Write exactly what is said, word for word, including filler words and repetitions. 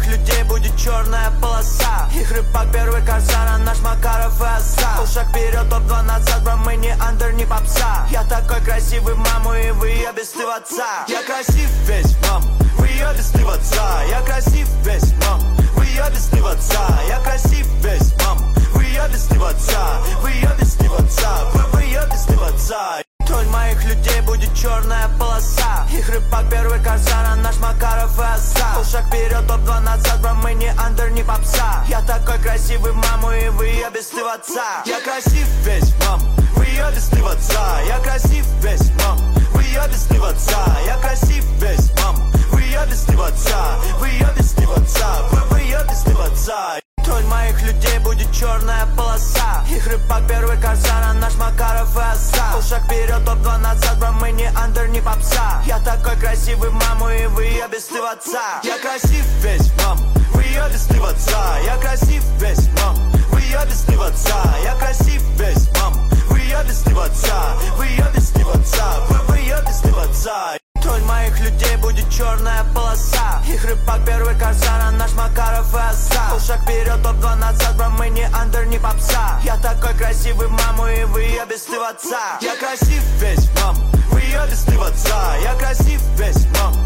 моих людей будет черная полоса. Их рыбак, первый корсар, а наш Макаров и Оса. Полшаг вперед, топ-два назад, бро, мы не андер, не попса. Я такой красивый, маму, и вы ебись ты в отца. Я красив весь, мам, вы ебись ты в отца. Я красив весь, мам, вы ебись ты в отца. Я красив весь, мам, вы ебись ты в отца. Вы ебись ты в отца, вы, вы ебись ты в отца. Тролль моих людей будет черная полоса. Их рыбак, первый корсар, а наш Макаров и Оса. Полшаг вперед, топ-два назад, бро, мы не андер, не попса. Я такой красивый, маму, и вы ебись ты в отца. Я красив весь, мам, вы ебись ты в отца. Я красив весь, мам, вы ебись ты в отца. Я красив весь, мам, вы ебись ты в отца. Вы ебись ты в отца, вы, вы ебись ты в отца. Тролль моих людей будет черная полоса. Их рыбак, первый корсар, а наш Макаров и Оса. Полшаг вперед, топ-два назад, бро, мы не андер, не попса. Я такой красивый, маму, и вы ебись ты в отца. Я красив весь, мам, вы ебись ты в отца. Я красив весь, мам, вы ебись ты в отца. Я красив весь, мам, вы ебись ты в отца. Вы ебись ты в отца, вы, вы ебись ты в отца. Тролль моих людей будет черная полоса. Их рыбак, первый корсар, а наш Макаров и Оса. Полшаг вперед, топ-два назад, бро, мы не андер, не попса. Я такой красивый, маму, и вы ебись ты в отца. Я красив весь, мам, вы ебись ты в отца. Я красив весь, мам,